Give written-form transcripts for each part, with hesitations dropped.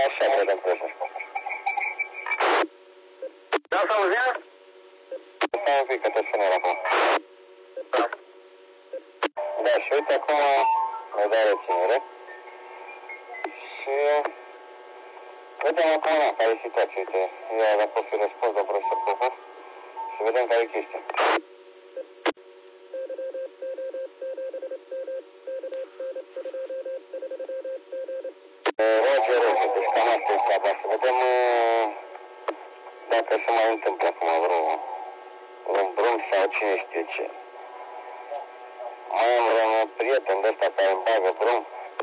Așa, vedem președinte. Da, s-auzea? Stai un pic, că te sună acum. Da. Da, și uite acum mă dau reținere. Și vedem acum care e situația. Uite, ia dacă o fi răspuns de profesor Popov și vedem care e chestia. Roger, deci cam asta e treaba. Să vedem dacă se mai întâmplă acum vreun drum sau cine știe ce. Mai am un prieten de ăsta care îmi bagă drum.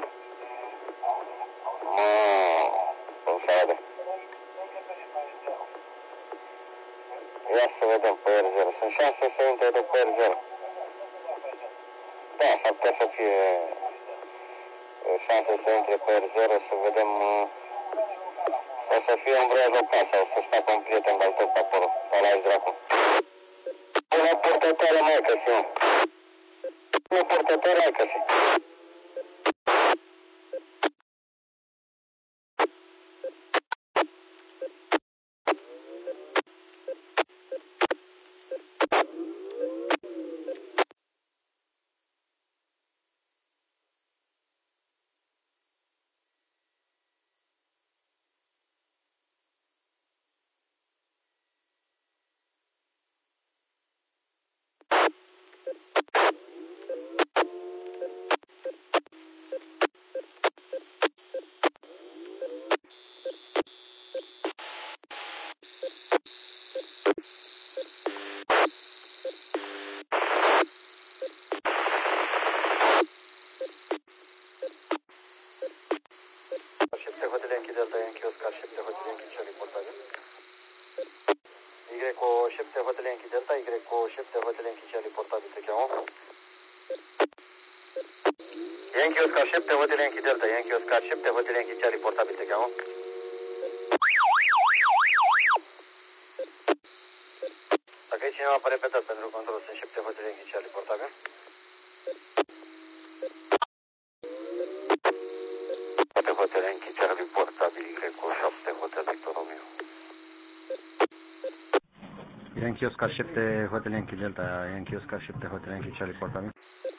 Cum să arate. Ia să vedem pe R0. Sunt șanse să intre de pe R0. Da, s-ar putea să fie șanse să intre pe R0, să vedem o să fie un vreau local sau să stea cu un prieten de-al tău pe acolo. Sau la aici dracu. Bună purtătoare, maică-si. Bună purtătoare, maică-si. Șepte Hotele Enchi Delta Yankee Oscar, șepte Hotele Enchi Charlie portabil. Y7 Hotele Enchi Delta, Y7 Hotele Enchi Charlie portabil, te cheamă. Yankee Oscar 7 Hotele Enchi Delta, Yankee Oscar 7 Hotele Enchi Charlie portabil, te cheamă. Dacă e cineva pe repetat pentru control, sunt 7 Hotele Enchi Charlie portabil. Hotele Enchi Charlie portabil, Y7 Hotel Victor Romeo. Yankee Oscar 7 Hotel Yankee Delta, Yankee Oscar 7 Hotel Yankee Charlie portabil.